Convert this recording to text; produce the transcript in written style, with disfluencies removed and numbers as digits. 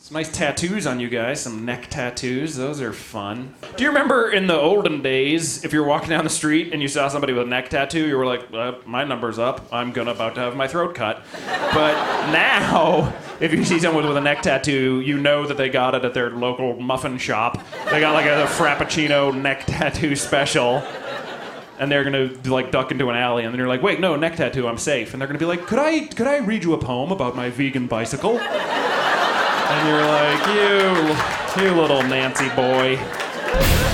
Some nice tattoos on you guys, some neck tattoos. Those are fun. Do you remember in the olden days, if you were walking down the street and you saw somebody with a neck tattoo, you were like, my number's up. I'm about to have my throat cut. But now, if you see someone with a neck tattoo, you know that they got it at their local muffin shop. They got like a Frappuccino neck tattoo special. And they're gonna like duck into an alley, and then you're like, wait, no, neck tattoo, I'm safe. And they're gonna be like, could I read you a poem about my vegan bicycle? And you're like, you little Nancy boy.